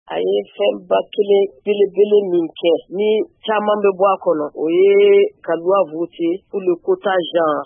a ye fɛnba kelen belebele min kɛ ni caman bɛ bɔ a kɔnɔ o ye ka loi voter pour le quota genre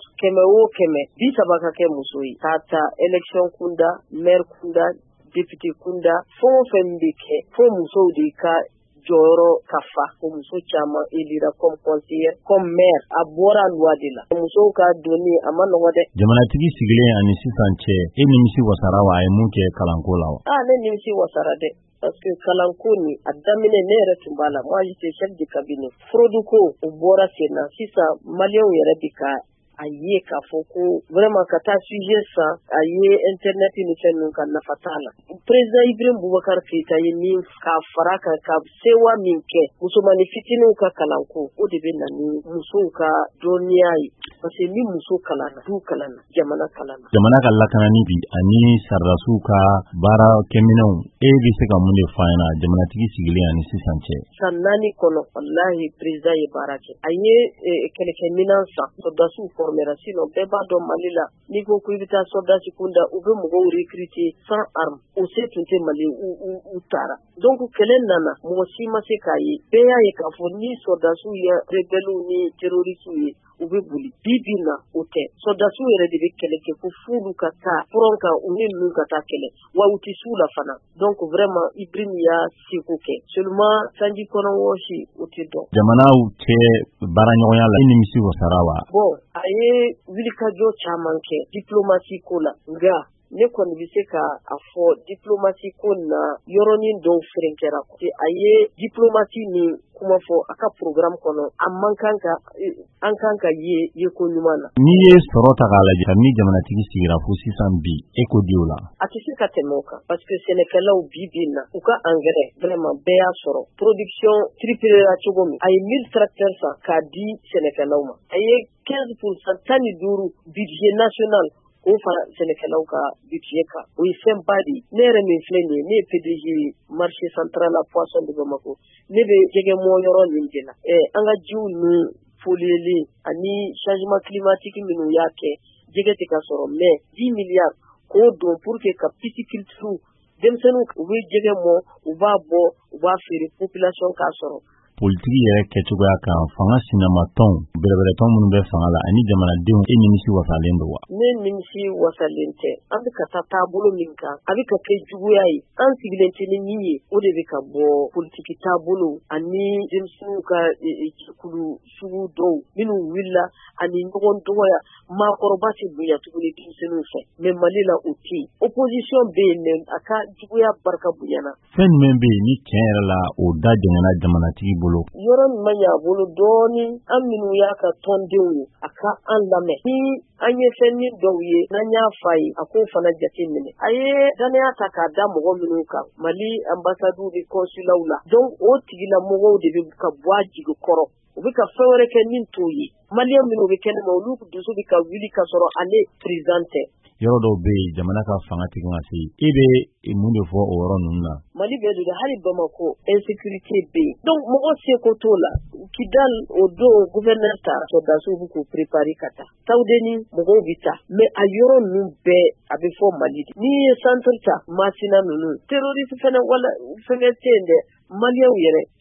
100 ka kɛ muso ye k'a ta élection kunda maire kunda député kunda fɛn bɛ kɛ fo musow de ka jɔyɔrɔ ka fa o muso caman elira comme conseillère comme maire a bɔra loi de la musow ka doni a ma nɔgɔ dɛ. Jamanatigi sigilen ani sisan cɛ e nimisi wasara wa a ye mun kɛ kalanko la wa? Ne nimisi wasara dɛ parce que kalanko ni a daminɛ ne yɛrɛ tun b'a la moi j'étais chef de cabinet fraude ko o bɔra sen na sisan maliyɛnw yɛrɛ bi ka a ye k'a fɔ ko vraiment ka taa sujet san a ye internet ni fɛn ninnu ka nafa t'a la. Président Ibrahim Boubacar Keïta ye min ka fara kan ka sewa min kɛ musomani fitininw ka kalanko o de bɛ na ni musow ka dɔnniya ye parce que ni muso kalanna du kalanna jamana kalanna. Jamana ka lakanani bi ani sardasiw ka baara kɛminɛnw e bɛ se ka mun de f'a ɲɛna jamanatigi sigilen ani sisan cɛ? San 4 kɔnɔ wallahi président ye baara kɛ a ye kɛlɛkɛminɛn san sɔrdasiw formera sinon bɛɛ b'a dɔn Mali la n'i ko i bɛ taa sɔrdasi kunda u bɛ mɔgɔw recruter sans arme o se tun tɛ Mali u taara donc kɛlɛ nana mɔgɔ si ma se k'a ye bɛɛ y'a ye k'a fɔ ni sɔrdasiw ye rebelles ni terroristes ye u bɛ boli bibi na o tɛ sɔrdasiw yɛrɛ de bɛ kɛlɛ kɛ ko fulu ka taa front kan u ni ninnu ka taa kɛlɛ wa u tɛ s'u la fana donc vraiment Ibrahim y'a seko kɛ seulement sanji kɔnɔ wɔsi o tɛ dɔn. Jamanaw cɛ baaraɲɔgɔnya la e nimisi wasara wa? Bon a ye wulikajɔ caman kɛ diplomatie ko la nka ne kɔni bɛ se ka a fɔ diplomatie ko na yɔrɔnin dɔw fɛrɛnkɛra a ye diplomatie ni kuma fɔ a ka programme kɔnɔ an kan ka ye ko ɲuman na. N'i ye sɔrɔ ta k'a lajɛ kabini jamanatigi sigira fo sisan bi e ko di o la? A tɛ se ka tɛmɛ o kan parce que sɛnɛkɛlaw bi na u ka engrais vraiment bɛɛ y'a sɔrɔ production triplera cogo min a ye 1000 tracteurs san k'a di sɛnɛkɛlaw ma a ye 15% 15 budget national o fara sɛnɛkɛlaw ka budget kan o ye fɛn ba de ne yɛrɛ min filɛ nin ye ne ye PDG marché central la poisson de Bamako ne bɛ jɛgɛ mɔ yɔrɔ nin de la an ka jiw ni foliyeli ani changement climatique minnu y'a kɛ jɛgɛ tɛ ka sɔrɔ mais 10 milliards k'o don pour que ka pisciculture denmisɛnninw u bɛ jɛgɛ mɔ u b'a bɔ u b'a feere population k'a sɔrɔ. Politiki yɛrɛ kɛcogoya kan fanga sinamatɔn bɛrɛbɛrɛtɔn minnu bɛ fanga la ani jamanadenw e nimisi wasalen don wa? Ne nimisi wasalen tɛ an bɛ ka taa taabolo min kan a bɛ ka kɛ juguya ye an sigilen tɛ ni min ye o de bɛ ka bɔ politiki taabolo ani denmisɛnninw ka jɛkulu sugu dɔw minnu wulila ani ɲɔgɔn dɔgɔya maakɔrɔba tɛ bonya tuguni denmisɛnninw fɛ mais Mali la o tɛ yen opposition bɛ yen mais a ka juguya barika bonyana. Fɛn jumɛn bɛ yen ni tiɲɛ yɛrɛ la o da jɛngɛnna jamanatigi bolo? Yɔrɔ min ma ɲɛ a bolo dɔɔnin an minnu y'a ka tɔndenw ye a ka an lamɛn ni an ye fɛn min dɔw ye n'an y'a f'a ye a k'o fana jate minɛ a ye danaya ta k'a da mɔgɔ minnu kan Mali ambassades ni consulaw la donc o tigilamɔgɔw de bɛ ka bɔ a jigi kɔrɔ u bɛ ka fɛn wɛrɛ kɛ min t'o ye maliyɛn minnu bɛ kɛnɛma olu dusu bɛ ka wuli ka sɔrɔ ale président tɛ. Yɔrɔ dɔw bɛ yen jamana ka fanga tɛ kan ka se e bɛ mun de fɔ o yɔrɔ ninnu na? Mali bɛ don hali Bamako insécurité bɛ yen donc mɔgɔ seko t'o la Kidal o don gouverneur taara sɔrdasiw bɛ k'u préparer ka taa Tawudeni mɔgɔw bɛ taa mais a yɔrɔ ninnu bɛɛ a bɛ fɔ Mali de n'i ye centre ta Masina ninnu terroriste fana wala fɛngɛ tɛ yen dɛ maliyɛnw yɛrɛ